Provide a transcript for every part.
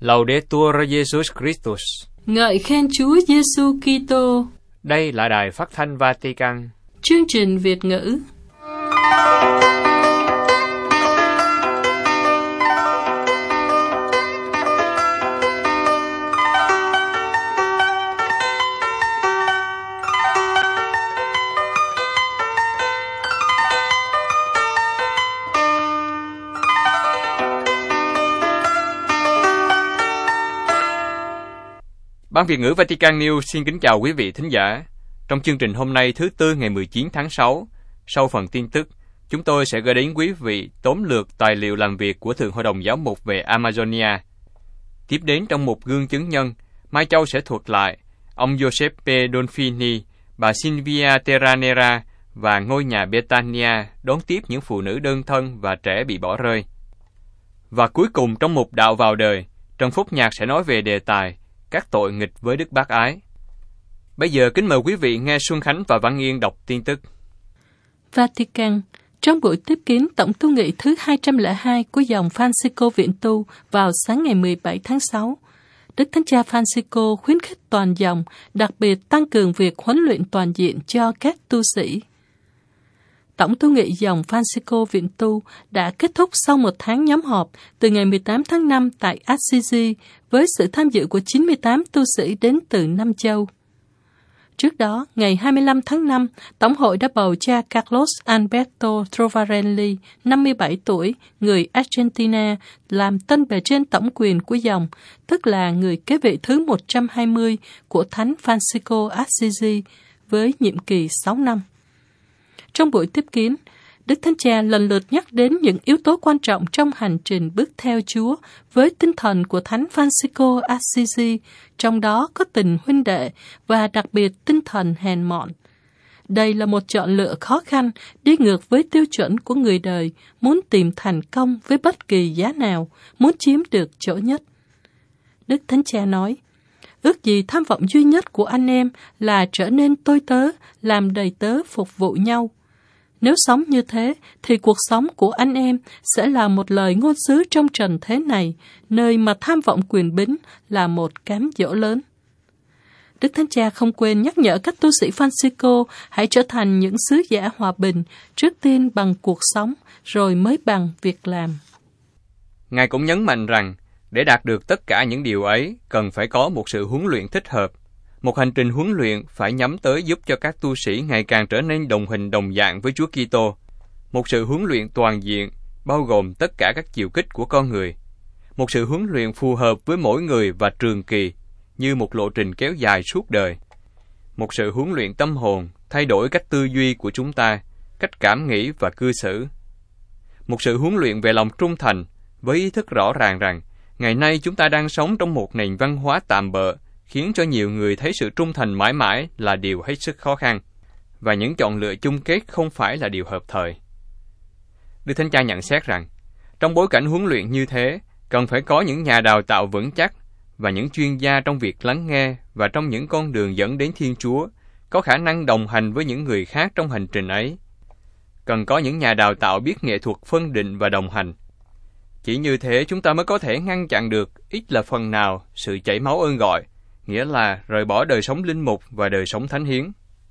Laudetur Jesus Christus. Ngợi khen Chúa Giêsu Kitô. Đây là Đài Phát thanh Vatican. Chương trình Việt ngữ. Ban Việt ngữ Vatican News xin kính chào quý vị thính giả. Trong chương trình hôm nay thứ Tư ngày 19 tháng 6, sau phần tin tức, chúng tôi sẽ gửi đến quý vị tóm lược tài liệu làm việc của Thượng Hội đồng Giáo mục về Amazonia. Tiếp đến trong một gương chứng nhân, Mai Châu sẽ thuật lại ông Giuseppe Donfini, bà Silvia Terranera và ngôi nhà Betania đón tiếp những phụ nữ đơn thân và trẻ bị bỏ rơi. Và cuối cùng trong mục Đạo vào đời, Trần Phúc Nhạc sẽ nói về đề tài các tội nghịch với Đức Bác Ái. Bây giờ kính mời quý vị nghe Xuân Khánh và Văn Yên đọc tin tức. Vatican. Trong buổi tiếp kiến tổng tu nghị thứ 202 của dòng Francisco Viện Tu vào sáng ngày 17 tháng 6, Đức Thánh Cha Francisco khuyến khích toàn dòng, đặc biệt tăng cường việc huấn luyện toàn diện cho các tu sĩ. Tổng tu nghị dòng Francisco Viện Tu đã kết thúc sau một tháng nhóm họp từ ngày 18 tháng 5 tại Assisi với sự tham dự của 98 tu sĩ đến từ 5 châu. Trước đó, ngày 25 tháng 5, Tổng hội đã bầu cha Carlos Alberto Trovarelli, 57 tuổi, người Argentina, làm tân bề trên tổng quyền của dòng, tức là người kế vị thứ 120 của Thánh Francisco Assisi, với nhiệm kỳ 6 năm. Trong buổi tiếp kiến, Đức Thánh Cha lần lượt nhắc đến những yếu tố quan trọng trong hành trình bước theo Chúa với tinh thần của Thánh Francisco Assisi, trong đó có tình huynh đệ và đặc biệt tinh thần hèn mọn. Đây là một chọn lựa khó khăn, đi ngược với tiêu chuẩn của người đời, muốn tìm thành công với bất kỳ giá nào, muốn chiếm được chỗ nhất. Đức Thánh Cha nói, ước gì tham vọng duy nhất của anh em là trở nên tôi tớ, làm đầy tớ phục vụ nhau. Nếu sống như thế, thì cuộc sống của anh em sẽ là một lời ngôn sứ trong trần thế này, nơi mà tham vọng quyền bính là một cám dỗ lớn. Đức Thánh Cha không quên nhắc nhở các tu sĩ Francisco hãy trở thành những sứ giả hòa bình, trước tiên bằng cuộc sống, rồi mới bằng việc làm. Ngài cũng nhấn mạnh rằng, để đạt được tất cả những điều ấy, cần phải có một sự huấn luyện thích hợp. Một hành trình huấn luyện phải nhắm tới giúp cho các tu sĩ ngày càng trở nên đồng hình đồng dạng với Chúa Kitô. Một sự huấn luyện toàn diện, bao gồm tất cả các chiều kích của con người. Một sự huấn luyện phù hợp với mỗi người và trường kỳ, như một lộ trình kéo dài suốt đời. Một sự huấn luyện tâm hồn, thay đổi cách tư duy của chúng ta, cách cảm nghĩ và cư xử. Một sự huấn luyện về lòng trung thành, với ý thức rõ ràng rằng, ngày nay chúng ta đang sống trong một nền văn hóa tạm bợ, khiến cho nhiều người thấy sự trung thành mãi mãi là điều hết sức khó khăn, và những chọn lựa chung kết không phải là điều hợp thời. Đức Thánh Cha nhận xét rằng, trong bối cảnh huấn luyện như thế, cần phải có những nhà đào tạo vững chắc và những chuyên gia trong việc lắng nghe và trong những con đường dẫn đến Thiên Chúa, có khả năng đồng hành với những người khác trong hành trình ấy. Cần có những nhà đào tạo biết nghệ thuật phân định và đồng hành. Chỉ như thế chúng ta mới có thể ngăn chặn được ít là phần nào sự chảy máu ơn gọi, nghĩa là rời bỏ đời sống linh mục và đời sống thánh hiến.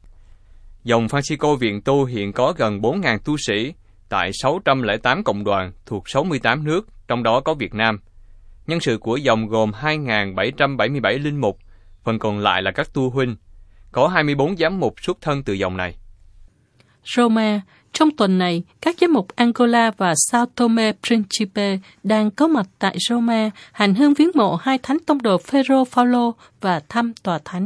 Dòng Francisco Viện Tu hiện có gần 4.000 tu sĩ tại 608 cộng đoàn thuộc 68 nước, trong đó có Việt Nam. Nhân sự của dòng gồm 2.777 linh mục, phần còn lại là các tu huynh. Có 24 giám mục xuất thân từ dòng này. Roma. Trong tuần này, các giám mục Angola và Sao Tome Principe đang có mặt tại Roma, hành hương viếng mộ hai thánh tông đồ Phêrô Phaolô và thăm tòa thánh.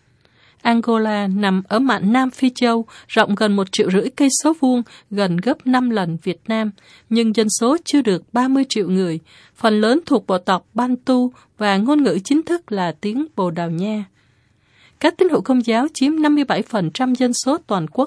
Angola nằm ở mạn Nam Phi Châu, rộng gần 1,5 triệu cây số vuông, gần gấp 5 lần Việt Nam, nhưng dân số chưa được 30 triệu người, phần lớn thuộc bộ tộc Bantu và ngôn ngữ chính thức là tiếng Bồ Đào Nha. Các tín hữu Công giáo chiếm 57% dân số toàn quốc,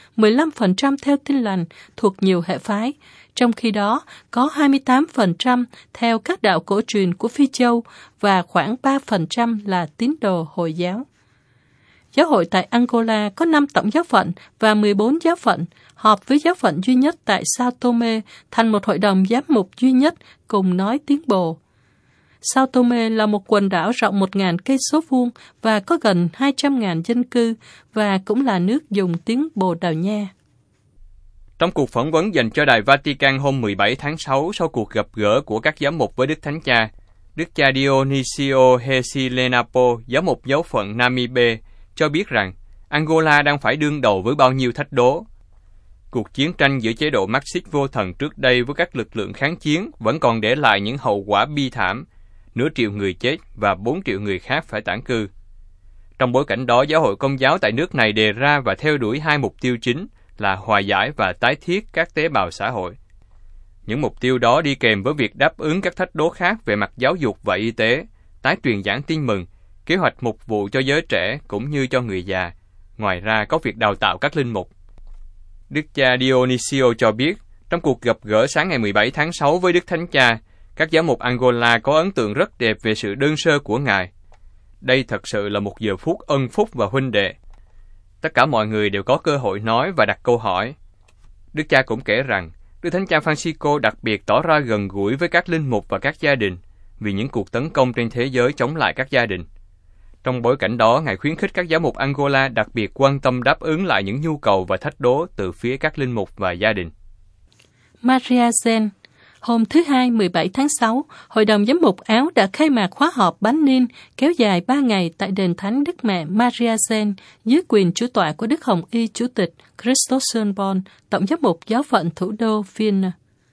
15% theo Tin Lành thuộc nhiều hệ phái, trong khi đó có 28% theo các đạo cổ truyền của Phi Châu và khoảng 3% là tín đồ Hồi giáo. Giáo hội tại Angola có 5 tổng giáo phận và 14 giáo phận, họp với giáo phận duy nhất tại Sao Tome thành một hội đồng giám mục duy nhất cùng nói tiếng Bồ. Sao Tome là một quần đảo rộng 1.000 cây số vuông và có gần 200.000 dân cư và cũng là nước dùng tiếng Bồ Đào Nha. Trong cuộc phỏng vấn dành cho Đài Vatican hôm 17 tháng 6 sau cuộc gặp gỡ của các giám mục với Đức Thánh Cha, Đức cha Dionisio Hesilenapo, giám mục giáo phận Namibe, cho biết rằng Angola đang phải đương đầu với bao nhiêu thách đố. Cuộc chiến tranh giữa chế độ Marxist vô thần trước đây với các lực lượng kháng chiến vẫn còn để lại những hậu quả bi thảm, nửa triệu người chết và 4 triệu người khác phải tản cư. Trong bối cảnh đó, Giáo hội Công giáo tại nước này đề ra và theo đuổi 2 mục tiêu chính là hòa giải và tái thiết các tế bào xã hội. Những mục tiêu đó đi kèm với việc đáp ứng các thách đố khác về mặt giáo dục và y tế, tái truyền giảng tin mừng, kế hoạch mục vụ cho giới trẻ cũng như cho người già. Ngoài ra có việc đào tạo các linh mục. Đức cha Dionisio cho biết, trong cuộc gặp gỡ sáng ngày 17 tháng 6 với Đức Thánh Cha, các giám mục Angola có ấn tượng rất đẹp về sự đơn sơ của Ngài. Đây thật sự là một giờ phút ân phúc và huynh đệ. Tất cả mọi người đều có cơ hội nói và đặt câu hỏi. Đức cha cũng kể rằng, Đức Thánh Cha Francisco đặc biệt tỏ ra gần gũi với các linh mục và các gia đình vì những cuộc tấn công trên thế giới chống lại các gia đình. Trong bối cảnh đó, Ngài khuyến khích các giám mục Angola đặc biệt quan tâm đáp ứng lại những nhu cầu và thách đố từ phía các linh mục và gia đình. Maria Zen. Hôm thứ Hai 17 tháng 6, Hội đồng Giám mục Áo đã khai mạc khóa họp bán niên kéo dài 3 ngày tại đền thánh Đức Mẹ Maria Zen dưới quyền chủ tọa của Đức Hồng Y Chủ tịch Christos Sönborn, Tổng giám mục giáo phận thủ đô Vienna.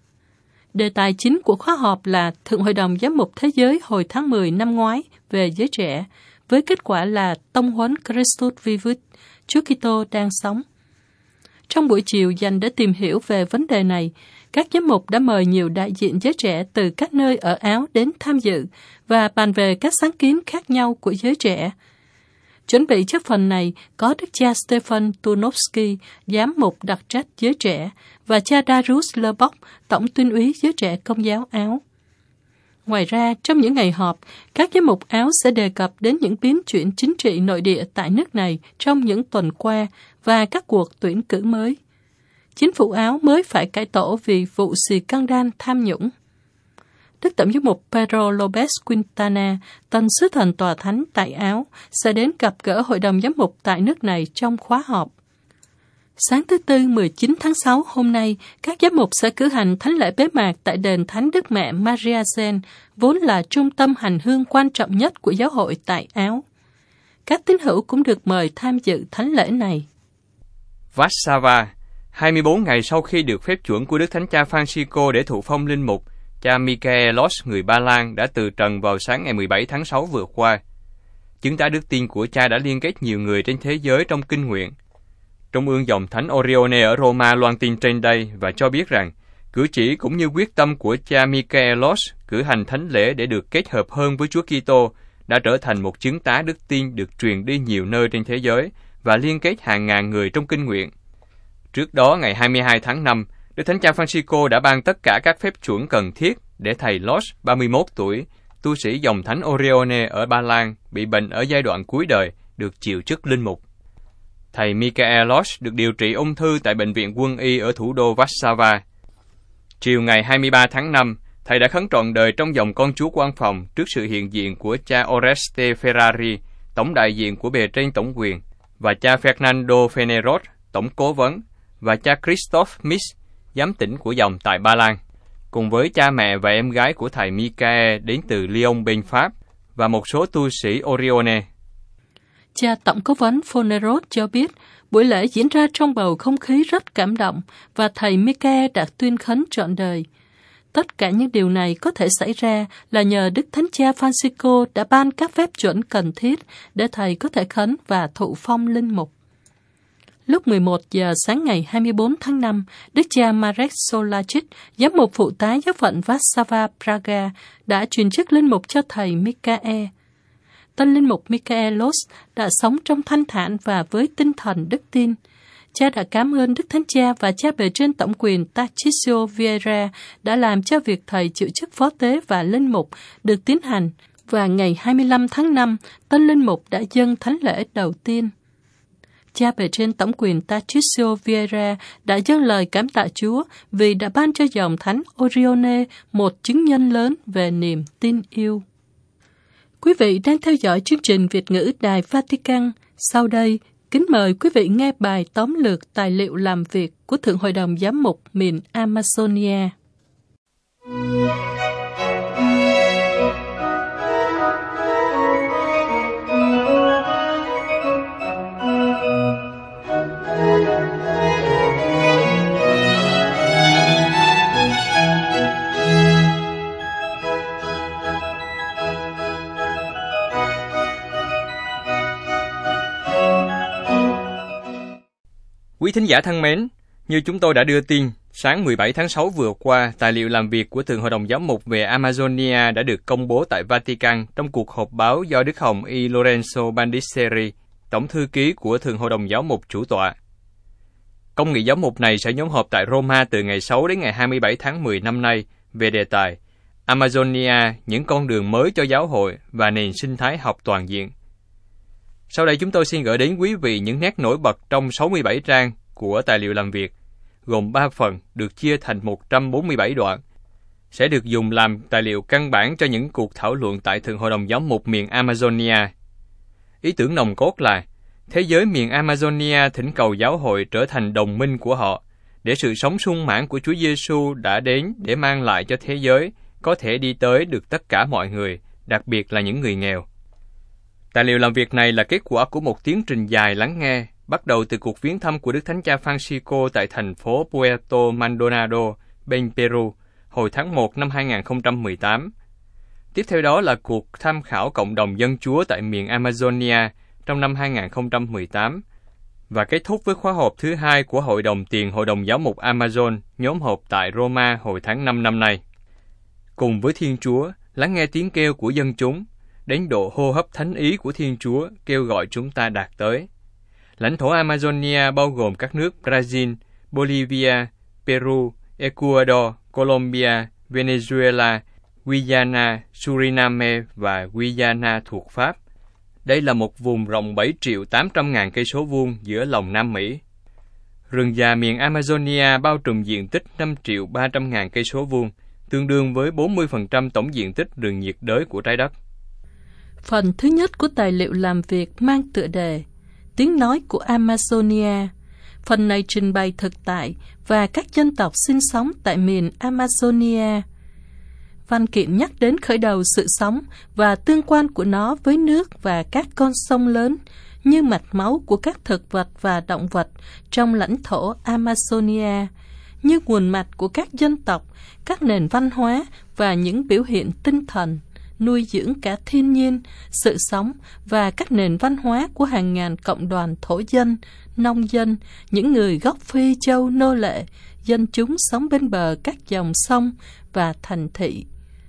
Đề tài chính của khóa họp là Thượng Hội đồng Giám mục Thế giới hồi tháng 10 năm ngoái về giới trẻ, với kết quả là tông huấn Christus Vivit, Chúa Kitô đang sống. Trong buổi chiều dành để tìm hiểu về vấn đề này, các giám mục đã mời nhiều đại diện giới trẻ từ các nơi ở Áo đến tham dự và bàn về các sáng kiến khác nhau của giới trẻ. Chuẩn bị cho phần này có Đức cha Stefan Tunovsky, giám mục đặc trách giới trẻ, và cha Darius Lebock, tổng tuyên úy giới trẻ Công giáo Áo. Ngoài ra, trong những ngày họp, các giám mục Áo sẽ đề cập đến những biến chuyển chính trị nội địa tại nước này trong những tuần qua và các cuộc tuyển cử mới. Chính phủ Áo mới phải cải tổ vì vụ scandal tham nhũng. Đức Tổng giám mục Pedro Lopez Quintana, tân sứ thần tòa thánh tại Áo, sẽ đến gặp gỡ Hội đồng Giám mục tại nước này trong khóa họp. Sáng thứ Tư 19 tháng 6 hôm nay, các giám mục sẽ cử hành thánh lễ bế mạc tại đền thánh Đức Mẹ Maria Zen, vốn là trung tâm hành hương quan trọng nhất của giáo hội tại Áo. Các tín hữu cũng được mời tham dự thánh lễ này. Warszawa, 24 ngày sau khi được phép chuẩn của Đức Thánh Cha Francisco để thụ phong linh mục, cha Michaelos người Ba Lan đã từ trần vào sáng ngày 17 tháng 6 vừa qua. Chứng tá đức tin của cha đã liên kết nhiều người trên thế giới trong kinh nguyện. Trung ương dòng thánh Orione ở Roma loan tin trên đây và cho biết rằng cử chỉ cũng như quyết tâm của cha Michaelos cử hành thánh lễ để được kết hợp hơn với Chúa Kitô đã trở thành một chứng tá đức tin được truyền đi nhiều nơi trên thế giới và liên kết hàng ngàn người trong kinh nguyện. Trước đó, ngày 22 tháng 5, Đức Thánh Cha Francisco đã ban tất cả các phép chuẩn cần thiết để thầy Los, 31 tuổi, tu sĩ dòng thánh Orione ở Ba Lan, bị bệnh ở giai đoạn cuối đời, được chịu chức linh mục. Thầy Michaelos được điều trị ung thư tại Bệnh viện Quân y ở thủ đô Warszawa. Chiều ngày 23 tháng 5, thầy đã khấn trọn đời trong dòng con Chúa Quan Phòng trước sự hiện diện của cha Oreste Ferrari, tổng đại diện của bề trên tổng quyền, và cha Fernando Fenerot, tổng cố vấn, và cha Christoph Miss, giám tỉnh của dòng tại Ba Lan, cùng với cha mẹ và em gái của thầy Michael đến từ Lyon bên Pháp, và một số tu sĩ Orione. Cha tổng cố vấn Fenerot cho biết, buổi lễ diễn ra trong bầu không khí rất cảm động, và thầy Michael đã tuyên khấn trọn đời. Tất cả những điều này có thể xảy ra là nhờ Đức Thánh Cha Francisco đã ban các phép chuẩn cần thiết để thầy có thể khấn và thụ phong linh mục. Lúc 11 giờ sáng ngày 24 tháng 5, Đức cha Marek Solacic, giám mục phụ tá giáo phận Warszawa Praga, đã truyền chức linh mục cho thầy Michael. Tân linh mục Michaelos đã sống trong thanh thản và với tinh thần đức tin. Cha đã cảm ơn Đức Thánh Cha và cha bề trên tổng quyền Tarcísio Vieira đã làm cho việc thầy chịu chức phó tế và linh mục được tiến hành, và ngày 25 tháng 5, tân linh mục đã dâng thánh lễ đầu tiên. Cha bề trên tổng quyền Tarcísio Vieira đã dâng lời cảm tạ Chúa vì đã ban cho dòng thánh Orione một chứng nhân lớn về niềm tin yêu. Quý vị đang theo dõi chương trình Việt ngữ Đài Vatican. Sau đây, kính mời quý vị nghe bài tóm lược tài liệu làm việc của Thượng Hội đồng Giám mục miền Amazonia. Quý thính giả thân mến, như chúng tôi đã đưa tin, sáng 17 tháng 6 vừa qua, tài liệu làm việc của Thượng Hội đồng Giám mục về Amazonia đã được công bố tại Vatican trong cuộc họp báo do Đức Hồng Y Lorenzo Bandiceri, Tổng thư ký của Thượng Hội đồng Giáo mục chủ tọa. Công nghị giám mục này sẽ nhóm họp tại Roma từ ngày 6 đến ngày 27 tháng 10 năm nay về đề tài Amazonia, những con đường mới cho giáo hội và nền sinh thái học toàn diện. Sau đây chúng tôi xin gửi đến quý vị những nét nổi bật trong 67 trang của tài liệu làm việc, gồm 3 phần được chia thành 147 đoạn, sẽ được dùng làm tài liệu căn bản cho những cuộc thảo luận tại Thượng Hội đồng Giám mục miền Amazonia. Ý tưởng nòng cốt là thế giới miền Amazonia thỉnh cầu giáo hội trở thành đồng minh của họ, để sự sống sung mãn của Chúa Giêsu đã đến để mang lại cho thế giới có thể đi tới được tất cả mọi người, đặc biệt là những người nghèo. Tài liệu làm việc này là kết quả của một tiến trình dài lắng nghe, bắt đầu từ cuộc viếng thăm của Đức Thánh Cha Francisco tại thành phố Puerto Maldonado, bên Peru, hồi tháng 1 năm 2018. Tiếp theo đó là cuộc tham khảo cộng đồng dân Chúa tại miền Amazonia trong năm 2018, và kết thúc với khóa họp thứ 2 của Hội đồng Tiền Hội đồng Giáo mục Amazon, nhóm họp tại Roma hồi tháng 5 năm nay. Cùng với Thiên Chúa, lắng nghe tiếng kêu của dân chúng, đến độ hô hấp thánh ý của Thiên Chúa kêu gọi chúng ta đạt tới. Lãnh thổ Amazonia bao gồm các nước Brazil, Bolivia, Peru, Ecuador, Colombia, Venezuela, Guyana, Suriname và Guyana thuộc Pháp. Đây là một vùng rộng 7.800.000 cây số vuông giữa lòng Nam Mỹ. Rừng già miền Amazonia bao trùm diện tích 5.300.000 cây số vuông, tương đương với 40% tổng diện tích rừng nhiệt đới của trái đất. Phần thứ nhất của tài liệu làm việc mang tựa đề Tiếng nói của Amazonia. Phần này trình bày thực tại và các dân tộc sinh sống tại miền Amazonia. Văn kiện nhắc đến khởi đầu sự sống và tương quan của nó với nước và các con sông lớn như mạch máu của các thực vật và động vật trong lãnh thổ Amazonia, như nguồn mạch của các dân tộc, các nền văn hóa và những biểu hiện tinh thần, nuôi dưỡng cả thiên nhiên, sự sống và các nền văn hóa của hàng ngàn cộng đoàn thổ dân, nông dân, những người gốc Phi Châu nô lệ, dân chúng sống bên bờ các dòng sông và thành thị.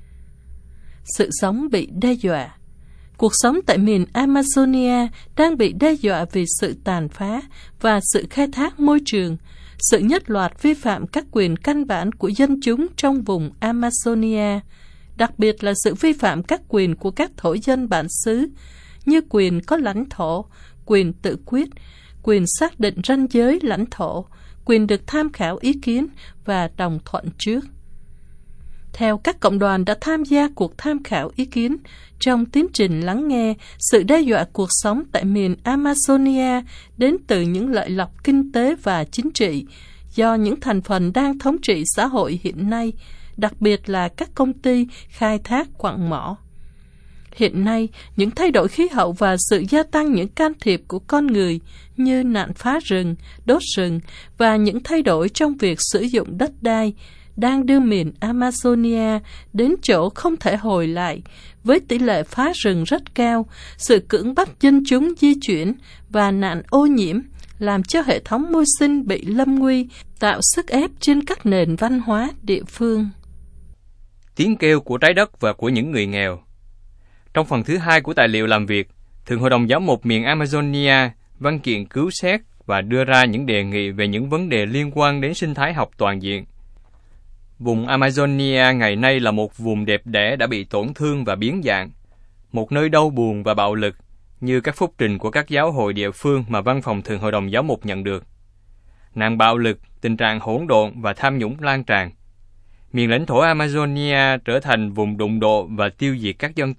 Sự sống bị đe dọa. Cuộc sống tại miền Amazonia đang bị đe dọa vì sự tàn phá và sự khai thác môi trường, sự nhất loạt vi phạm các quyền căn bản của dân chúng trong vùng Amazonia, đặc biệt là sự vi phạm các quyền của các thổ dân bản xứ, như quyền có lãnh thổ, quyền tự quyết, quyền xác định ranh giới lãnh thổ, quyền được tham khảo ý kiến và đồng thuận trước. Theo các cộng đoàn đã tham gia cuộc tham khảo ý kiến trong tiến trình lắng nghe, sự đe dọa cuộc sống tại miền Amazonia đến từ những lợi lộc kinh tế và chính trị do những thành phần đang thống trị xã hội hiện nay, đặc biệt là các công ty khai thác quặng mỏ. Hiện nay, những thay đổi khí hậu và sự gia tăng những can thiệp của con người như nạn phá rừng, đốt rừng và những thay đổi trong việc sử dụng đất đai đang đưa miền Amazonia đến chỗ không thể hồi lại, với tỷ lệ phá rừng rất cao, sự cưỡng bách dân chúng di chuyển và nạn ô nhiễm, làm cho hệ thống môi sinh bị lâm nguy, tạo sức ép trên các nền văn hóa địa phương. Tiếng kêu của trái đất và của những người nghèo. Trong phần thứ 2 của tài liệu làm việc, Thượng Hội đồng Giám mục miền Amazonia văn kiện cứu xét và đưa ra những đề nghị về những vấn đề liên quan đến sinh thái học toàn diện. Vùng Amazonia ngày nay là một vùng đẹp đẽ đã bị tổn thương và biến dạng, một nơi đau buồn và bạo lực, như các phúc trình của các giáo hội địa phương mà Văn phòng Thượng Hội đồng Giáo mục nhận được. Nạn bạo lực, tình trạng hỗn độn và tham nhũng lan tràn. Miền lãnh thổ Amazonia trở thành vùng đụng độ và tiêu diệt các dân tộc,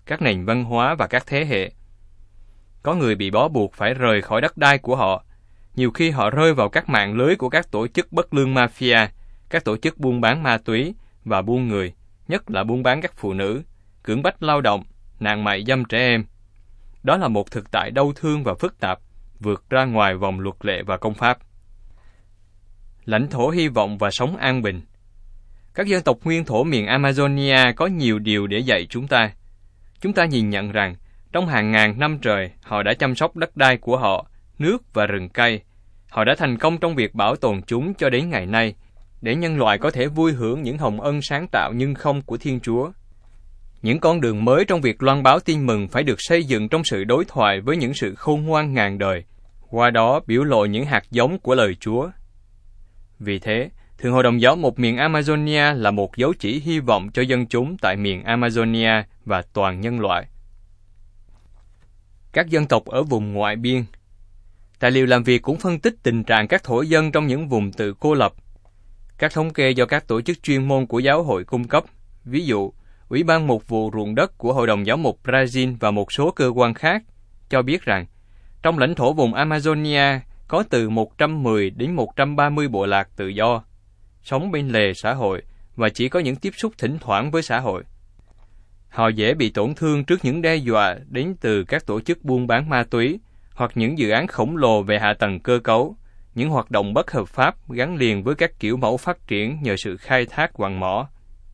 các nền văn hóa và các thế hệ. Có người bị bó buộc phải rời khỏi đất đai của họ. Nhiều khi họ rơi vào các mạng lưới của các tổ chức bất lương mafia, các tổ chức buôn bán ma túy và buôn người, nhất là buôn bán các phụ nữ, cưỡng bách lao động, nạn mại dâm trẻ em. Đó là một thực tại đau thương và phức tạp, vượt ra ngoài vòng luật lệ và công pháp. Lãnh thổ hy vọng và sống an bình. Các dân tộc nguyên thổ miền Amazonia có nhiều điều để dạy chúng ta. Chúng ta nhìn nhận rằng, trong hàng ngàn năm trời, họ đã chăm sóc đất đai của họ, nước và rừng cây. Họ đã thành công trong việc bảo tồn chúng cho đến ngày nay, để nhân loại có thể vui hưởng những hồng ân sáng tạo nhưng không của Thiên Chúa. Những con đường mới trong việc loan báo tin mừng phải được xây dựng trong sự đối thoại với những sự khôn ngoan ngàn đời, qua đó biểu lộ những hạt giống của lời Chúa. Vì thế, Thượng Hội đồng Giáo mục miền Amazonia là một dấu chỉ hy vọng cho dân chúng tại miền Amazonia và toàn nhân loại. Các dân tộc ở vùng ngoại biên. Tài liệu làm việc cũng phân tích tình trạng các thổ dân trong những vùng tự cô lập. Các thống kê do các tổ chức chuyên môn của giáo hội cung cấp, ví dụ, Ủy ban Mục vụ Ruộng đất của Hội đồng Giáo mục Brazil và một số cơ quan khác, cho biết rằng, trong lãnh thổ vùng Amazonia có từ 110 đến 130 bộ lạc tự do, sống bên lề xã hội và chỉ có những tiếp xúc thỉnh thoảng với xã hội. Họ dễ bị tổn thương trước những đe dọa đến từ các tổ chức buôn bán ma túy hoặc những dự án khổng lồ về hạ tầng cơ cấu, những hoạt động bất hợp pháp gắn liền với các kiểu mẫu phát triển nhờ sự khai thác quặng mỏ.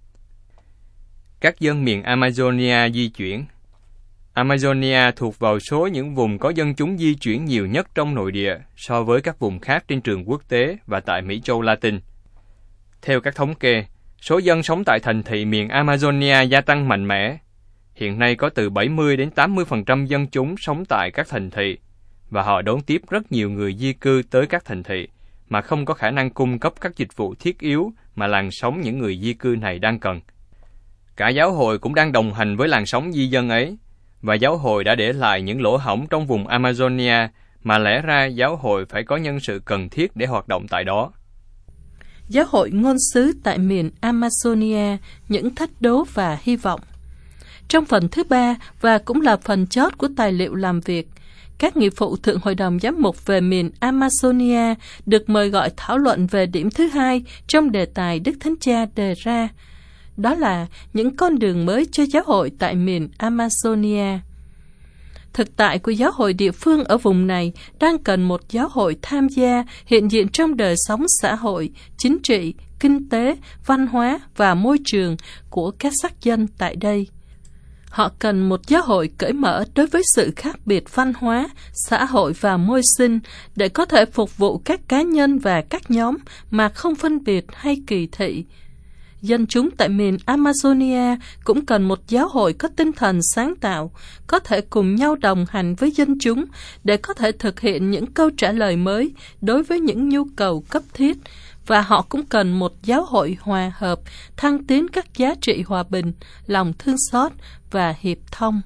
Các dân miền Amazonia di chuyển. Amazonia thuộc vào số những vùng có dân chúng di chuyển nhiều nhất trong nội địa so với các vùng khác trên trường quốc tế và tại Mỹ Châu Latin. Theo các thống kê, số dân sống tại thành thị miền Amazonia gia tăng mạnh mẽ. Hiện nay có từ 70 đến 80% dân chúng sống tại các thành thị, và họ đón tiếp rất nhiều người di cư tới các thành thị mà không có khả năng cung cấp các dịch vụ thiết yếu mà làn sóng những người di cư này đang cần. Cả giáo hội cũng đang đồng hành với làn sóng di dân ấy, và giáo hội đã để lại những lỗ hổng trong vùng Amazonia mà lẽ ra giáo hội phải có nhân sự cần thiết để hoạt động tại đó. Giáo hội ngôn sứ tại miền Amazonia, những thách đố và hy vọng. Trong phần thứ 3 và cũng là phần chót của tài liệu làm việc, các nghị phụ Thượng Hội đồng Giám mục về miền Amazonia được mời gọi thảo luận về điểm thứ 2 trong đề tài Đức Thánh Cha đề ra. Đó là những con đường mới cho giáo hội tại miền Amazonia. Thực tại của giáo hội địa phương ở vùng này đang cần một giáo hội tham gia hiện diện trong đời sống xã hội, chính trị, kinh tế, văn hóa và môi trường của các sắc dân tại đây. Họ cần một giáo hội cởi mở đối với sự khác biệt văn hóa, xã hội và môi sinh để có thể phục vụ các cá nhân và các nhóm mà không phân biệt hay kỳ thị. Dân chúng tại miền Amazonia cũng cần một giáo hội có tinh thần sáng tạo, có thể cùng nhau đồng hành với dân chúng để có thể thực hiện những câu trả lời mới đối với những nhu cầu cấp thiết, và họ cũng cần một giáo hội hòa hợp, thăng tiến các giá trị hòa bình, lòng thương xót và hiệp thông.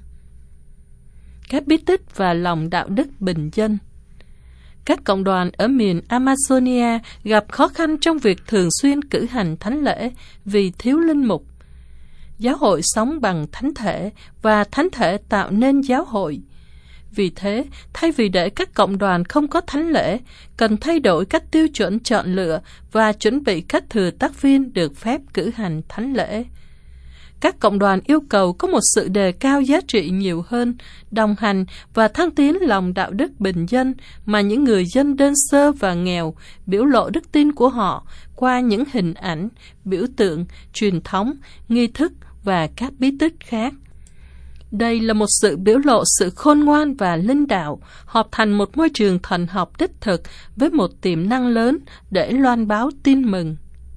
Các bí tích và lòng đạo đức bình dân. Các cộng đoàn ở miền Amazonia gặp khó khăn trong việc thường xuyên cử hành thánh lễ vì thiếu linh mục. Giáo hội sống bằng thánh thể và thánh thể tạo nên giáo hội. Vì thế, thay vì để các cộng đoàn không có thánh lễ, cần thay đổi các tiêu chuẩn chọn lựa và chuẩn bị các thừa tác viên được phép cử hành thánh lễ. Các cộng đoàn yêu cầu có một sự đề cao giá trị nhiều hơn, đồng hành và thăng tiến lòng đạo đức bình dân mà những người dân đơn sơ và nghèo biểu lộ đức tin của họ qua những hình ảnh, biểu tượng, truyền thống, nghi thức và các bí tích khác. Đây là một sự biểu lộ sự khôn ngoan và linh đạo, hợp thành một môi trường thần học đích thực với một tiềm năng lớn để loan báo tin mừng.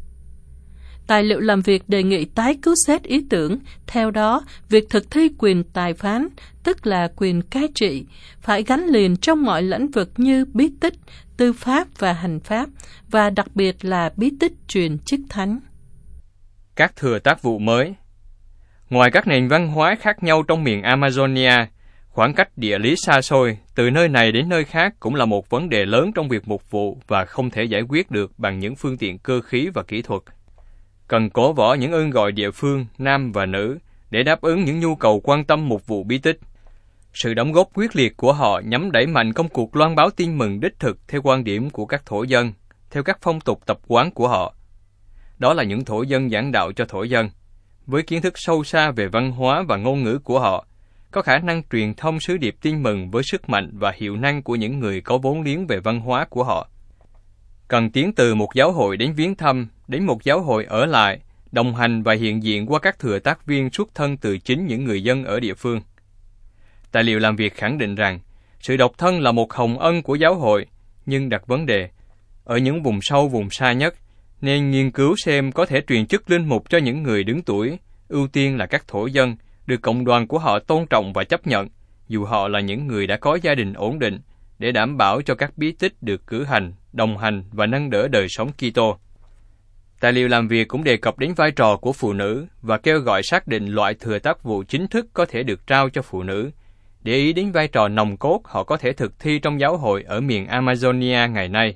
Tài liệu làm việc đề nghị tái cứu xét ý tưởng, theo đó, việc thực thi quyền tài phán, tức là quyền cai trị, phải gắn liền trong mọi lĩnh vực như bí tích, tư pháp và hành pháp, và đặc biệt là bí tích truyền chức thánh. Các thừa tác vụ mới. Ngoài các nền văn hóa khác nhau trong miền Amazonia, khoảng cách địa lý xa xôi từ nơi này đến nơi khác cũng là một vấn đề lớn trong việc mục vụ và không thể giải quyết được bằng những phương tiện cơ khí và kỹ thuật. Cần cổ võ những ơn gọi địa phương, nam và nữ, để đáp ứng những nhu cầu quan tâm mục vụ bí tích. Sự đóng góp quyết liệt của họ nhằm đẩy mạnh công cuộc loan báo tin mừng đích thực theo quan điểm của các thổ dân, theo các phong tục tập quán của họ. Đó là những thổ dân giảng đạo cho thổ dân, với kiến thức sâu xa về văn hóa và ngôn ngữ của họ, có khả năng truyền thông sứ điệp tin mừng với sức mạnh và hiệu năng của những người có vốn liếng về văn hóa của họ. Cần tiến từ một giáo hội đến viếng thăm, đến một giáo hội ở lại, đồng hành và hiện diện qua các thừa tác viên xuất thân từ chính những người dân ở địa phương. Tài liệu làm việc khẳng định rằng, sự độc thân là một hồng ân của giáo hội, nhưng đặt vấn đề, ở những vùng sâu vùng xa nhất, nên nghiên cứu xem có thể truyền chức linh mục cho những người đứng tuổi, ưu tiên là các thổ dân, được cộng đoàn của họ tôn trọng và chấp nhận, dù họ là những người đã có gia đình ổn định, để đảm bảo cho các bí tích được cử hành, đồng hành và nâng đỡ đời sống Kitô. Tài liệu làm việc cũng đề cập đến vai trò của phụ nữ và kêu gọi xác định loại thừa tác vụ chính thức có thể được trao cho phụ nữ, để ý đến vai trò nòng cốt họ có thể thực thi trong giáo hội ở miền Amazonia ngày nay.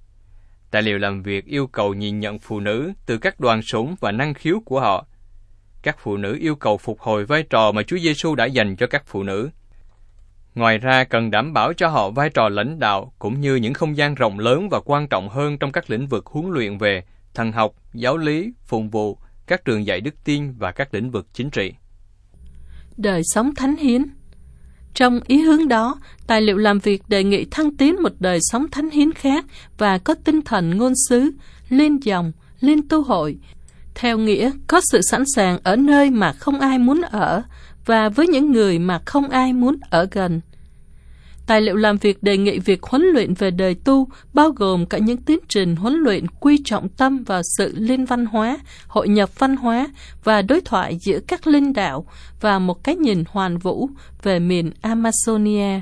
Tài liệu làm việc yêu cầu nhìn nhận phụ nữ từ các đoàn sủng và năng khiếu của họ. Các phụ nữ yêu cầu phục hồi vai trò mà Chúa Giêsu đã dành cho các phụ nữ. Ngoài ra, cần đảm bảo cho họ vai trò lãnh đạo cũng như những không gian rộng lớn và quan trọng hơn trong các lĩnh vực huấn luyện về thần học, giáo lý, phụng vụ, các trường dạy đức tin và các lĩnh vực chính trị. Đời sống thánh hiến. Trong ý hướng đó, tài liệu làm việc đề nghị thăng tiến một đời sống thánh hiến khác và có tinh thần ngôn sứ, liên dòng, liên tu hội, theo nghĩa có sự sẵn sàng ở nơi mà không ai muốn ở và với những người mà không ai muốn ở gần. Tài liệu làm việc đề nghị việc huấn luyện về đời tu bao gồm cả những tiến trình huấn luyện quy trọng tâm vào sự liên văn hóa, hội nhập văn hóa và đối thoại giữa các linh đạo và một cái nhìn hoàn vũ về miền Amazonia.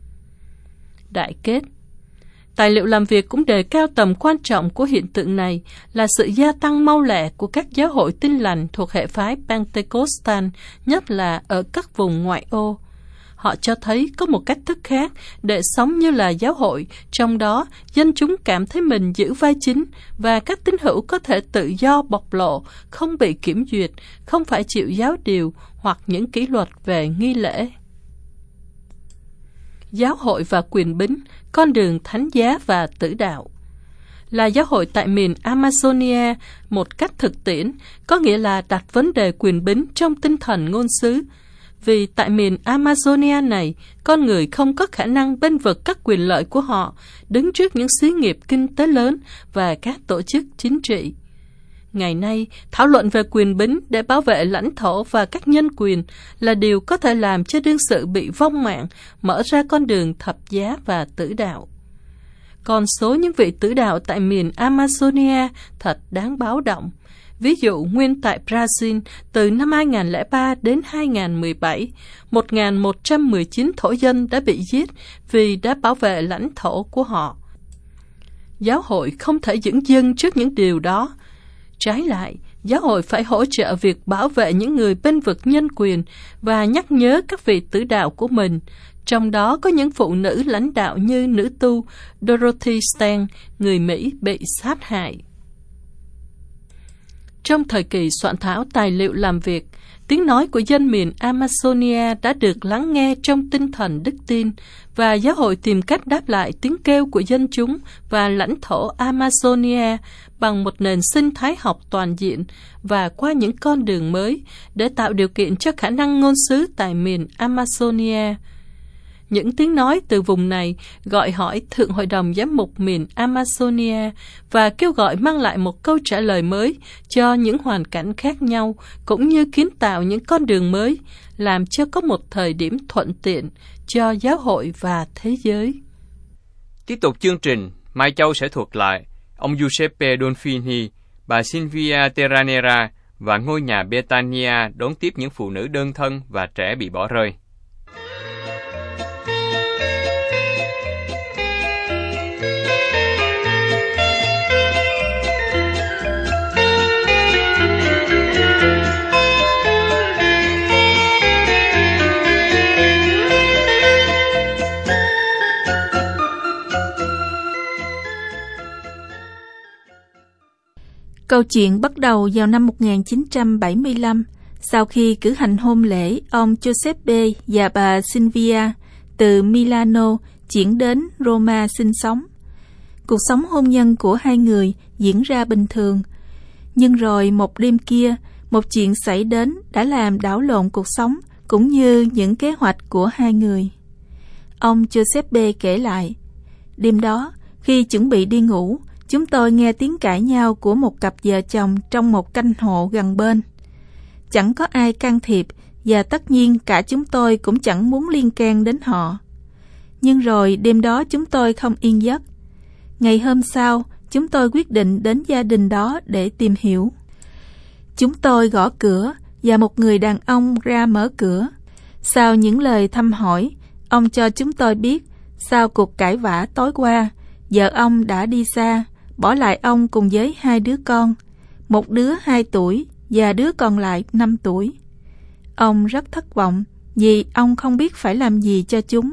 Đại kết. Tài liệu làm việc cũng đề cao tầm quan trọng của hiện tượng này là sự gia tăng mau lẹ của các giáo hội Tin lành thuộc hệ phái Pentecostal, nhất là ở các vùng ngoại ô. Họ cho thấy có một cách thức khác để sống như là giáo hội, trong đó dân chúng cảm thấy mình giữ vai chính và các tín hữu có thể tự do bộc lộ, không bị kiểm duyệt, không phải chịu giáo điều hoặc những kỷ luật về nghi lễ. Giáo hội và quyền bính, con đường thánh giá và tử đạo. Là giáo hội tại miền Amazonia, một cách thực tiễn, có nghĩa là đặt vấn đề quyền bính trong tinh thần ngôn sứ. Vì tại miền Amazonia này, con người không có khả năng bênh vực các quyền lợi của họ, đứng trước những xí nghiệp kinh tế lớn và các tổ chức chính trị. Ngày nay, thảo luận về quyền bính để bảo vệ lãnh thổ và các nhân quyền là điều có thể làm cho đương sự bị vong mạng, mở ra con đường thập giá và tử đạo. Con số những vị tử đạo tại miền Amazonia thật đáng báo động. Ví dụ, nguyên tại Brazil, từ năm 2003 đến 2017, 1.119 thổ dân đã bị giết vì đã bảo vệ lãnh thổ của họ. Giáo hội không thể dửng dưng trước những điều đó. Trái lại, giáo hội phải hỗ trợ việc bảo vệ những người bênh vực nhân quyền và nhắc nhớ các vị tử đạo của mình, trong đó có những phụ nữ lãnh đạo như nữ tu Dorothy Stan, người Mỹ bị sát hại. Trong thời kỳ soạn thảo tài liệu làm việc, tiếng nói của dân miền Amazonia đã được lắng nghe trong tinh thần đức tin và giáo hội tìm cách đáp lại tiếng kêu của dân chúng và lãnh thổ Amazonia bằng một nền sinh thái học toàn diện và qua những con đường mới để tạo điều kiện cho khả năng ngôn sứ tại miền Amazonia. Những tiếng nói từ vùng này gọi hỏi Thượng Hội đồng Giám mục miền Amazonia và kêu gọi mang lại một câu trả lời mới cho những hoàn cảnh khác nhau, cũng như kiến tạo những con đường mới, làm cho có một thời điểm thuận tiện cho giáo hội và thế giới. Tiếp tục chương trình, Mai Châu sẽ thuật lại ông Giuseppe Donfini, bà Silvia Terranera và ngôi nhà Betania đón tiếp những phụ nữ đơn thân và trẻ bị bỏ rơi. Câu chuyện bắt đầu vào năm 1975, Sau khi cử hành hôn lễ, ông Giuseppe và bà Silvia từ Milano chuyển đến Roma sinh sống. Cuộc sống hôn nhân của hai người diễn ra bình thường. Nhưng rồi một đêm kia, một chuyện xảy đến đã làm đảo lộn cuộc sống cũng như những kế hoạch của hai người. Ông Giuseppe kể lại, đêm đó, khi chuẩn bị đi ngủ, chúng tôi nghe tiếng cãi nhau của một cặp vợ chồng trong một căn hộ gần bên. Chẳng có ai can thiệp và tất nhiên cả chúng tôi cũng chẳng muốn liên can đến họ. Nhưng rồi đêm đó chúng tôi không yên giấc. Ngày hôm sau, chúng tôi quyết định đến gia đình đó để tìm hiểu. Chúng tôi gõ cửa và một người đàn ông ra mở cửa. Sau những lời thăm hỏi, ông cho chúng tôi biết sau cuộc cãi vã tối qua, vợ ông đã đi xa, bỏ lại ông cùng với 2 đứa con, một đứa 2 tuổi và đứa còn lại 5 tuổi. Ông rất thất vọng vì ông không biết phải làm gì cho chúng.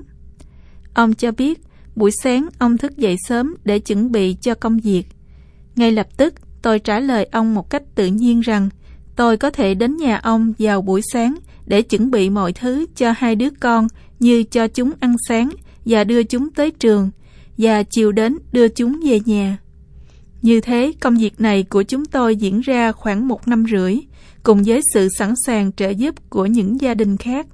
Ông cho biết buổi sáng ông thức dậy sớm để chuẩn bị cho công việc. Ngay lập tức tôi trả lời ông một cách tự nhiên rằng tôi có thể đến nhà ông vào buổi sáng để chuẩn bị mọi thứ cho 2 đứa con, như cho chúng ăn sáng và đưa chúng tới trường, và chiều đến đưa chúng về nhà. Như thế, công việc này của chúng tôi diễn ra khoảng 1 năm rưỡi, cùng với sự sẵn sàng trợ giúp của những gia đình khác.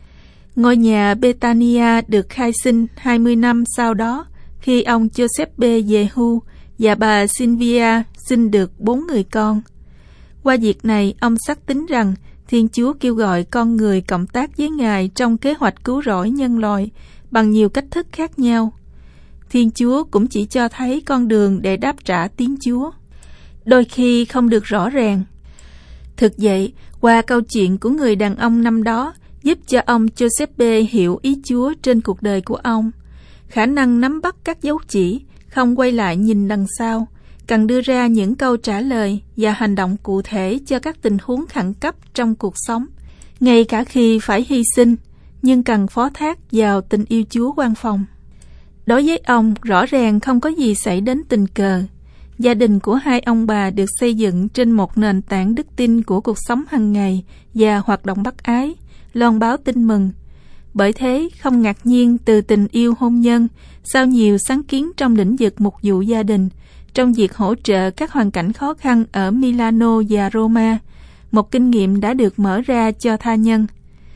Ngôi nhà Betania được khai sinh 20 năm sau đó, khi ông Giuseppe về hưu và bà Silvia sinh được 4 người con. Qua việc này, ông xác tín rằng Thiên Chúa kêu gọi con người cộng tác với Ngài trong kế hoạch cứu rỗi nhân loại bằng nhiều cách thức khác nhau. Thiên Chúa cũng chỉ cho thấy con đường để đáp trả tiếng Chúa, đôi khi không được rõ ràng. Thực vậy, qua câu chuyện của người đàn ông năm đó giúp cho ông Giuseppe hiểu ý Chúa trên cuộc đời của ông, khả năng nắm bắt các dấu chỉ, không quay lại nhìn đằng sau, cần đưa ra những câu trả lời và hành động cụ thể cho các tình huống khẩn cấp trong cuộc sống, ngay cả khi phải hy sinh, nhưng cần phó thác vào tình yêu Chúa quan phòng. Đối với ông, rõ ràng không có gì xảy đến tình cờ. Gia đình của 2 ông bà được xây dựng trên một nền tảng đức tin của cuộc sống hàng ngày và hoạt động bác ái, loan báo tin mừng. Bởi thế, không ngạc nhiên từ tình yêu hôn nhân, sau nhiều sáng kiến trong lĩnh vực mục vụ gia đình, trong việc hỗ trợ các hoàn cảnh khó khăn ở Milano và Roma, một kinh nghiệm đã được mở ra cho tha nhân.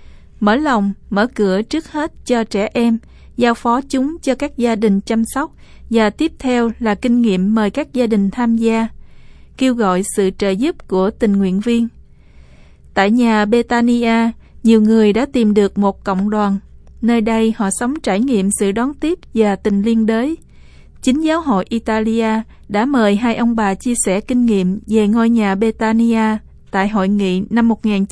Mở lòng, mở cửa trước hết cho trẻ em, giao phó chúng cho các gia đình chăm sóc, và tiếp theo là kinh nghiệm mời các gia đình tham gia, kêu gọi sự trợ giúp của tình nguyện viên. Tại nhà Betania, nhiều người đã tìm được một cộng đoàn. Nơi đây họ sống trải nghiệm sự đón tiếp và tình liên đới. Chính giáo hội Italia đã mời 2 ông bà chia sẻ kinh nghiệm về ngôi nhà Betania tại hội nghị năm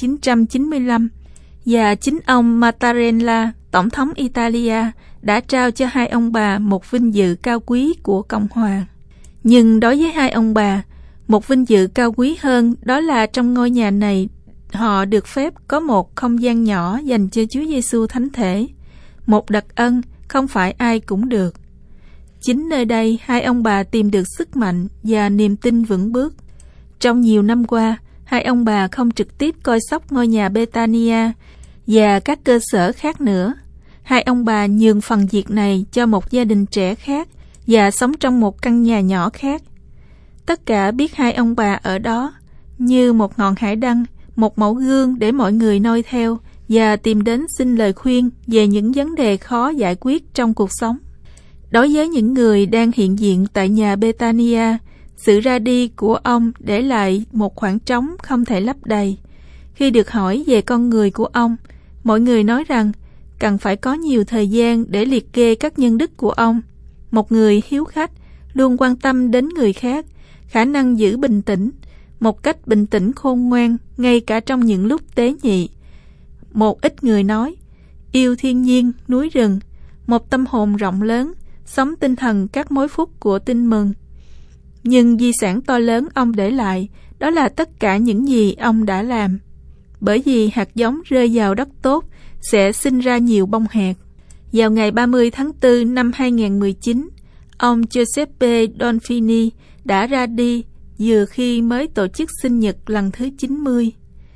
1995, và chính ông Mattarella, Tổng thống Italia, đã trao cho 2 ông bà một vinh dự cao quý của Cộng hòa. Nhưng đối với 2 ông bà, một vinh dự cao quý hơn đó là trong ngôi nhà này họ được phép có một không gian nhỏ dành cho Chúa Giêsu Thánh Thể, một đặc ân không phải ai cũng được. Chính nơi đây 2 ông bà tìm được sức mạnh và niềm tin vững bước. Trong nhiều năm qua, 2 ông bà không trực tiếp coi sóc ngôi nhà Betania và các cơ sở khác nữa. 2 ông bà nhường phần việc này cho một gia đình trẻ khác và sống trong một căn nhà nhỏ khác. Tất cả biết 2 ông bà ở đó như một ngọn hải đăng, một mẫu gương để mọi người noi theo và tìm đến xin lời khuyên về những vấn đề khó giải quyết trong cuộc sống. Đối với những người đang hiện diện tại nhà Betania, sự ra đi của ông để lại một khoảng trống không thể lấp đầy. Khi được hỏi về con người của ông, mọi người nói rằng cần phải có nhiều thời gian để liệt kê các nhân đức của ông. Một người hiếu khách, luôn quan tâm đến người khác, khả năng giữ bình tĩnh, một cách bình tĩnh khôn ngoan ngay cả trong những lúc tế nhị. Một ít người nói, yêu thiên nhiên, núi rừng, một tâm hồn rộng lớn, sống tinh thần các mối phúc của tin mừng. Nhưng di sản to lớn ông để lại, đó là tất cả những gì ông đã làm. Bởi vì hạt giống rơi vào đất tốt sẽ sinh ra nhiều bông hạt. Vào ngày 30 tháng 4 năm 2019, ông Giuseppe Donfini đã ra đi vừa khi mới tổ chức sinh nhật lần thứ 90.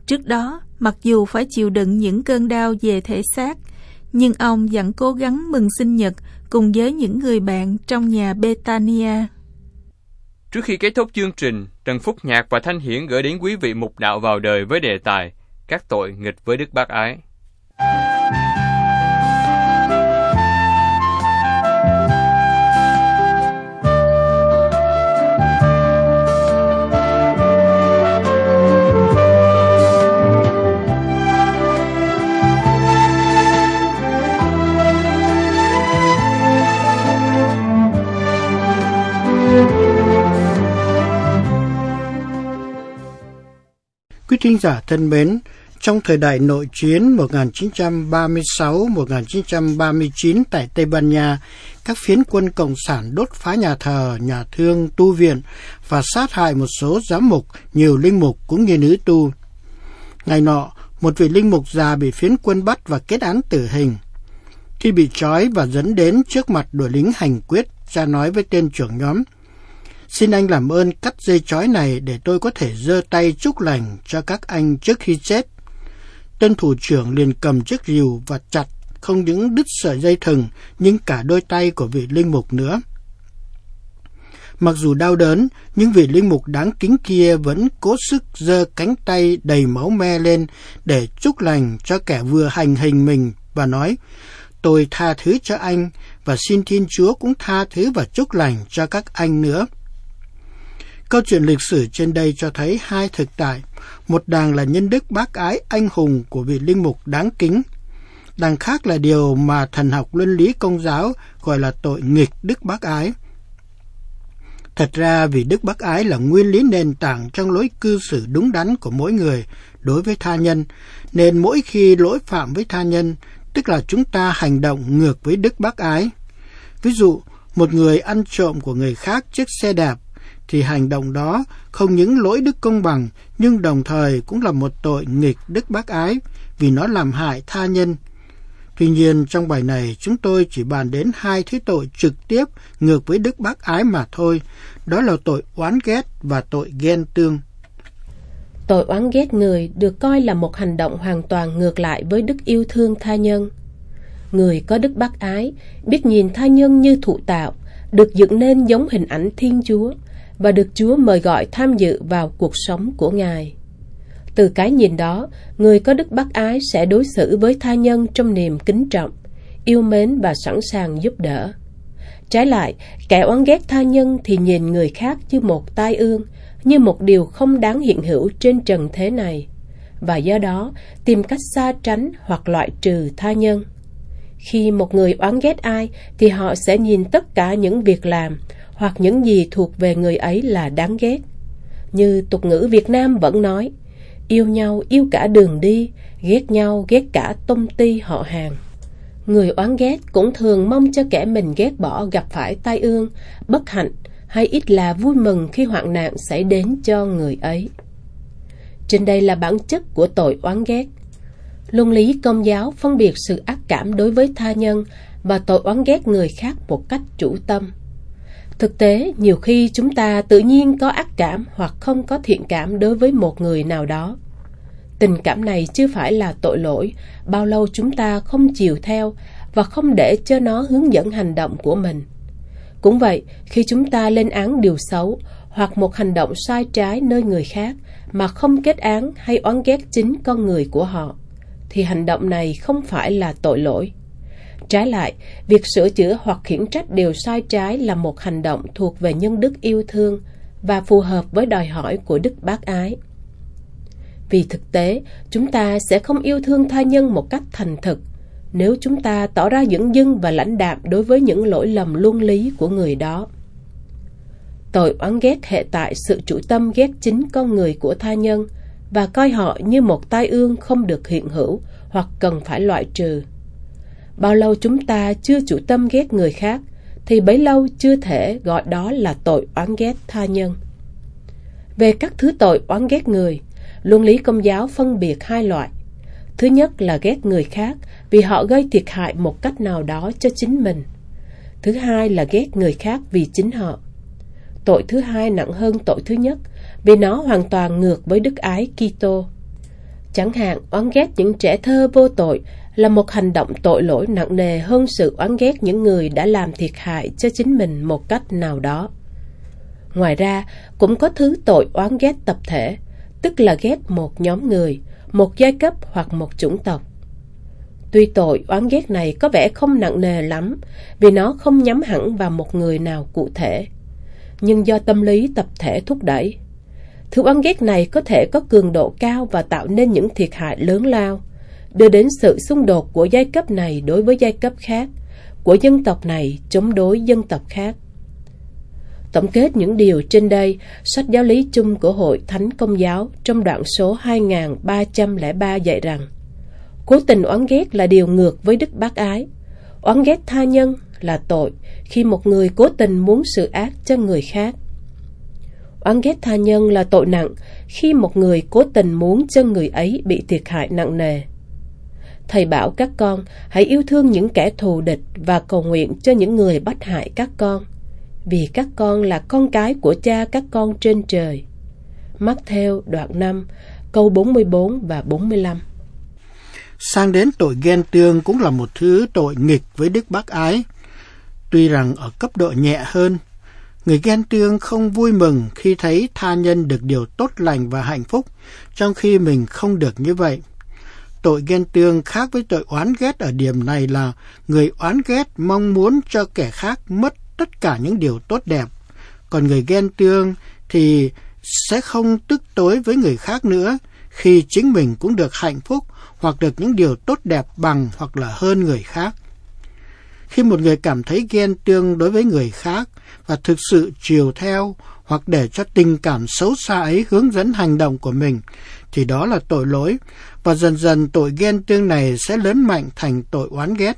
Trước đó, mặc dù phải chịu đựng những cơn đau về thể xác, nhưng ông vẫn cố gắng mừng sinh nhật cùng với những người bạn trong nhà Bethania. Trước khi kết thúc chương trình, Trần Phúc Nhạc và Thanh Hiển gửi đến quý vị mục đạo vào đời với đề tài Các tội nghịch với Đức Bác Ái. Quý thính giả thân mến, trong thời đại nội chiến 1936-1939 tại Tây Ban Nha, các phiến quân Cộng sản đốt phá nhà thờ, nhà thương, tu viện và sát hại một số giám mục, nhiều linh mục cũng như nữ tu. Ngày nọ, một vị linh mục già bị phiến quân bắt và kết án tử hình. Khi bị trói và dẫn đến trước mặt đội lính hành quyết, cha nói với tên trưởng nhóm: "Xin anh làm ơn cắt dây trói này để tôi có thể giơ tay chúc lành cho các anh trước khi chết." Tên thủ trưởng liền cầm chiếc rìu và chặt không những đứt sợi dây thừng nhưng cả đôi tay của vị linh mục nữa. Mặc dù đau đớn, nhưng vị linh mục đáng kính kia vẫn cố sức giơ cánh tay đầy máu me lên để chúc lành cho kẻ vừa hành hình mình và nói: "Tôi tha thứ cho anh và xin Thiên Chúa cũng tha thứ và chúc lành cho các anh nữa." Câu chuyện lịch sử trên đây cho thấy hai thực tại. Một đàng là nhân đức bác ái anh hùng của vị linh mục đáng kính. Đằng khác là điều mà thần học luân lý Công giáo gọi là tội nghịch đức bác ái. Thật ra vì đức bác ái là nguyên lý nền tảng trong lối cư xử đúng đắn của mỗi người đối với tha nhân, nên mỗi khi lỗi phạm với tha nhân, tức là chúng ta hành động ngược với đức bác ái. Ví dụ, một người ăn trộm của người khác chiếc xe đạp, thì hành động đó không những lỗi đức công bằng, nhưng đồng thời cũng là một tội nghịch đức bác ái, vì nó làm hại tha nhân. Tuy nhiên, trong bài này chúng tôi chỉ bàn đến hai thứ tội trực tiếp ngược với đức bác ái mà thôi, đó là tội oán ghét và tội ghen tương. Tội oán ghét người được coi là một hành động hoàn toàn ngược lại với đức yêu thương tha nhân. Người có đức bác ái biết nhìn tha nhân như thụ tạo, được dựng nên giống hình ảnh Thiên Chúa và được Chúa mời gọi tham dự vào cuộc sống của Ngài. Từ cái nhìn đó, người có đức bác ái sẽ đối xử với tha nhân trong niềm kính trọng, yêu mến và sẵn sàng giúp đỡ. Trái lại, kẻ oán ghét tha nhân thì nhìn người khác như một tai ương, như một điều không đáng hiện hữu trên trần thế này, và do đó tìm cách xa tránh hoặc loại trừ tha nhân. Khi một người oán ghét ai thì họ sẽ nhìn tất cả những việc làm hoặc những gì thuộc về người ấy là đáng ghét. Như tục ngữ Việt Nam vẫn nói: yêu nhau yêu cả đường đi, ghét nhau ghét cả tông ty họ hàng. Người oán ghét cũng thường mong cho kẻ mình ghét bỏ gặp phải tai ương, bất hạnh hay ít là vui mừng khi hoạn nạn xảy đến cho người ấy. Trên đây là bản chất của tội oán ghét. Luân lý Công giáo phân biệt sự ác cảm đối với tha nhân và tội oán ghét người khác một cách chủ tâm. Thực tế, nhiều khi chúng ta tự nhiên có ác cảm hoặc không có thiện cảm đối với một người nào đó. Tình cảm này chưa phải là tội lỗi, bao lâu chúng ta không chiều theo và không để cho nó hướng dẫn hành động của mình. Cũng vậy, khi chúng ta lên án điều xấu hoặc một hành động sai trái nơi người khác mà không kết án hay oán ghét chính con người của họ, thì hành động này không phải là tội lỗi. Trái lại, việc sửa chữa hoặc khiển trách điều sai trái là một hành động thuộc về nhân đức yêu thương và phù hợp với đòi hỏi của đức bác ái. Vì thực tế, chúng ta sẽ không yêu thương tha nhân một cách thành thực nếu chúng ta tỏ ra dửng dưng và lãnh đạm đối với những lỗi lầm luân lý của người đó. Tội oán ghét hệ tại sự chủ tâm ghét chính con người của tha nhân và coi họ như một tai ương không được hiện hữu hoặc cần phải loại trừ. Bao lâu chúng ta chưa chủ tâm ghét người khác thì bấy lâu chưa thể gọi đó là tội oán ghét tha nhân. Về các thứ tội oán ghét người, luân lý Công giáo phân biệt hai loại. Thứ nhất là ghét người khác vì họ gây thiệt hại một cách nào đó cho chính mình. Thứ hai là ghét người khác vì chính họ. Tội thứ hai nặng hơn tội thứ nhất vì nó hoàn toàn ngược với đức ái Kitô. Chẳng hạn, oán ghét những trẻ thơ vô tội là một hành động tội lỗi nặng nề hơn sự oán ghét những người đã làm thiệt hại cho chính mình một cách nào đó. Ngoài ra, cũng có thứ tội oán ghét tập thể, tức là ghét một nhóm người, một giai cấp hoặc một chủng tộc. Tuy tội oán ghét này có vẻ không nặng nề lắm vì nó không nhắm hẳn vào một người nào cụ thể, nhưng do tâm lý tập thể thúc đẩy, thứ oán ghét này có thể có cường độ cao và tạo nên những thiệt hại lớn lao, đưa đến sự xung đột của giai cấp này đối với giai cấp khác, của dân tộc này chống đối dân tộc khác. Tổng kết những điều trên đây, sách giáo lý chung của Hội Thánh Công giáo trong đoạn số 2303 dạy rằng, cố tình oán ghét là điều ngược với đức bác ái. Oán ghét tha nhân là tội khi một người cố tình muốn sự ác cho người khác. Oán ghét tha nhân là tội nặng khi một người cố tình muốn cho người ấy bị thiệt hại nặng nề. Thầy bảo các con hãy yêu thương những kẻ thù địch và cầu nguyện cho những người bắt hại các con, vì các con là con cái của Cha các con trên trời. Mác-thêu đoạn 5, câu 44 và 45. Sang đến tội ghen tương cũng là một thứ tội nghịch với đức bác ái. Tuy rằng ở cấp độ nhẹ hơn, người ghen tương không vui mừng khi thấy tha nhân được điều tốt lành và hạnh phúc, trong khi mình không được như vậy. Tội ghen tương khác với tội oán ghét ở điểm này là người oán ghét mong muốn cho kẻ khác mất tất cả những điều tốt đẹp, còn người ghen tương thì sẽ không tức tối với người khác nữa khi chính mình cũng được hạnh phúc hoặc được những điều tốt đẹp bằng hoặc là hơn người khác. Khi một người cảm thấy ghen tương đối với người khác và thực sự chiều theo hoặc để cho tình cảm xấu xa ấy hướng dẫn hành động của mình, thì đó là tội lỗi, và dần dần tội ghen tương này sẽ lớn mạnh thành tội oán ghét.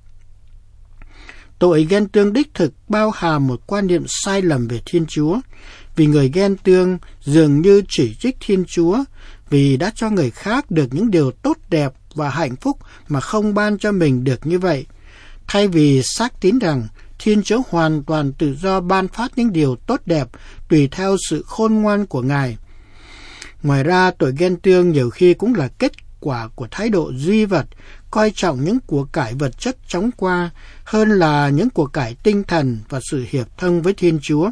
Tội ghen tương đích thực bao hàm một quan niệm sai lầm về Thiên Chúa, vì người ghen tương dường như chỉ trích Thiên Chúa vì đã cho người khác được những điều tốt đẹp và hạnh phúc mà không ban cho mình được như vậy, thay vì xác tín rằng Thiên Chúa hoàn toàn tự do ban phát những điều tốt đẹp tùy theo sự khôn ngoan của Ngài. Ngoài ra, tội ghen tương nhiều khi cũng là kết quả của thái độ duy vật, coi trọng những của cải vật chất chóng qua hơn là những của cải tinh thần và sự hiệp thông với Thiên Chúa.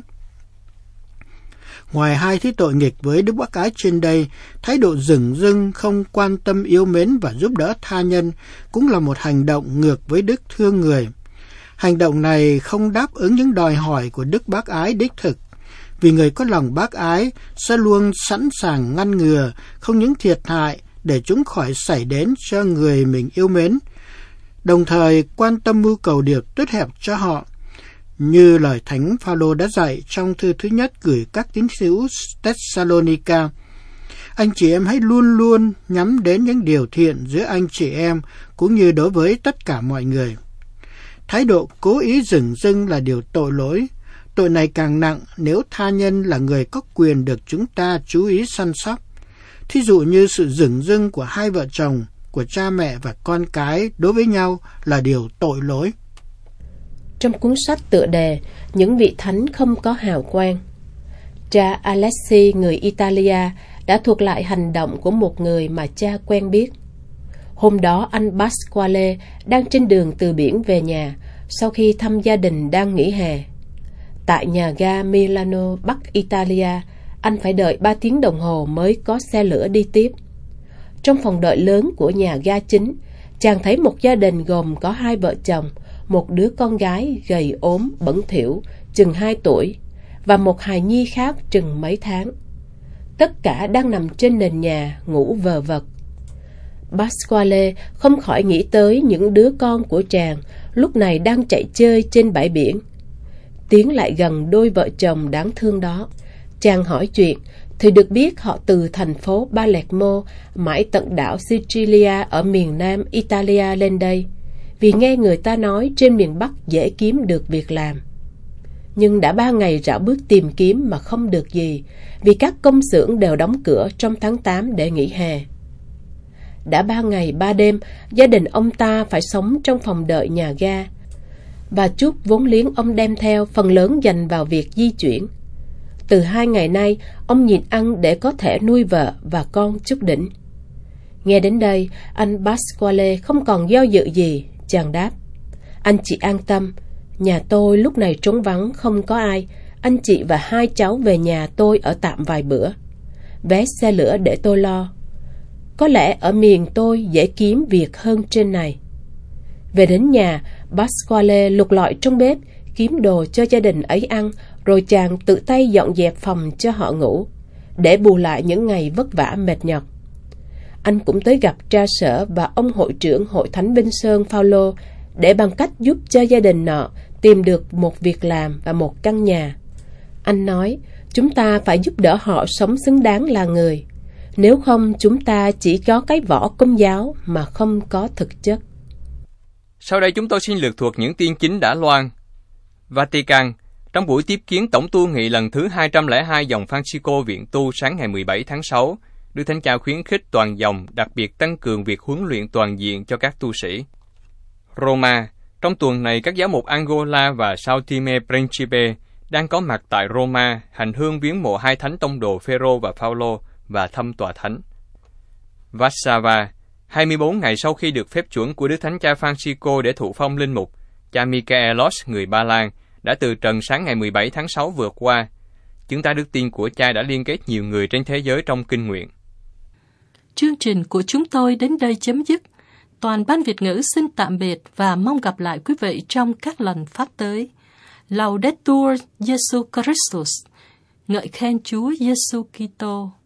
Ngoài hai thứ tội nghịch với đức bác ái trên đây, thái độ dửng dưng, không quan tâm yêu mến và giúp đỡ tha nhân cũng là một hành động ngược với đức thương người. Hành động này không đáp ứng những đòi hỏi của đức bác ái đích thực, vì người có lòng bác ái sẽ luôn sẵn sàng ngăn ngừa không những thiệt hại để chúng khỏi xảy đến cho người mình yêu mến, đồng thời quan tâm mưu cầu điều tốt đẹp cho họ, như lời Thánh Phaolô đã dạy trong thư thứ nhất gửi các tín hữu Thessalonica. Anh chị em hãy luôn luôn nhắm đến những điều thiện giữa anh chị em cũng như đối với tất cả mọi người. Thái độ cố ý dửng dưng là điều tội lỗi. Tội này càng nặng nếu tha nhân là người có quyền được chúng ta chú ý săn sóc. Thí dụ như sự dửng dưng của hai vợ chồng, của cha mẹ và con cái đối với nhau là điều tội lỗi. Trong cuốn sách tựa đề Những vị thánh không có hào quang, cha Alessi người Italia đã thuật lại hành động của một người mà cha quen biết. Hôm đó anh Pasquale đang trên đường từ biển về nhà sau khi thăm gia đình đang nghỉ hè. Tại nhà ga Milano, Bắc Italia, anh phải đợi 3 tiếng đồng hồ mới có xe lửa đi tiếp. Trong phòng đợi lớn của nhà ga chính, chàng thấy một gia đình gồm có 2 vợ chồng, một đứa con gái gầy ốm, bẩn thỉu, chừng 2 tuổi, và một hài nhi khác chừng mấy tháng. Tất cả đang nằm trên nền nhà, ngủ vờ vật. Pasquale không khỏi nghĩ tới những đứa con của chàng lúc này đang chạy chơi trên bãi biển. Tiến lại gần đôi vợ chồng đáng thương đó, chàng hỏi chuyện thì được biết họ từ thành phố Palermo mãi tận đảo Sicilia ở miền nam Italia lên đây, vì nghe người ta nói trên miền Bắc dễ kiếm được việc làm. Nhưng đã 3 ngày rảo bước tìm kiếm mà không được gì, vì các công xưởng đều đóng cửa trong tháng 8 để nghỉ hè. Đã 3 ngày 3 đêm, gia đình ông ta phải sống trong phòng đợi nhà ga, và chút vốn liếng ông đem theo phần lớn dành vào việc di chuyển. Từ 2 ngày nay, ông nhịn ăn để có thể nuôi vợ và con chút đỉnh. Nghe đến đây, anh Pasquale không còn do dự gì, chàng đáp: Anh chị an tâm, nhà tôi lúc này trống vắng không có ai. Anh chị và hai cháu về nhà tôi ở tạm vài bữa. Vé xe lửa để tôi lo. Có lẽ ở miền tôi dễ kiếm việc hơn trên này. Về đến nhà, Pasquale lục lọi trong bếp, kiếm đồ cho gia đình ấy ăn, rồi chàng tự tay dọn dẹp phòng cho họ ngủ, để bù lại những ngày vất vả mệt nhọc. Anh cũng tới gặp tra sở và ông hội trưởng hội thánh Vinh Sơn Phaolô để bằng cách giúp cho gia đình nọ tìm được một việc làm và một căn nhà. Anh nói, chúng ta phải giúp đỡ họ sống xứng đáng là người. Nếu không, chúng ta chỉ có cái vỏ Công giáo mà không có thực chất. Sau đây chúng tôi xin lược thuộc những tin chính đã loan. Vatican, trong buổi tiếp kiến tổng tu nghị lần thứ 202 dòng Francisco Viện Tu sáng ngày 17 tháng 6, Đức Thánh Cha khuyến khích toàn dòng đặc biệt tăng cường việc huấn luyện toàn diện cho các tu sĩ. Roma, trong tuần này các giáo mục Angola và Sao Time Principe đang có mặt tại Roma hành hương viếng mộ hai thánh tông đồ Phêrô và Phaolô và thăm tòa thánh. Warszawa, 24 ngày sau khi được phép chuẩn của Đức Thánh Cha Francisco để thụ phong linh mục, cha Michaelos người Ba Lan đã từ trần sáng ngày 17 tháng 6 vừa qua. Chúng ta đức tin của cha đã liên kết nhiều người trên thế giới trong kinh nguyện. Chương trình của chúng tôi đến đây chấm dứt. Toàn ban Việt ngữ xin tạm biệt và mong gặp lại quý vị trong các lần phát tới. Laudetur Jesu Christus, ngợi khen Chúa Giêsu Kitô.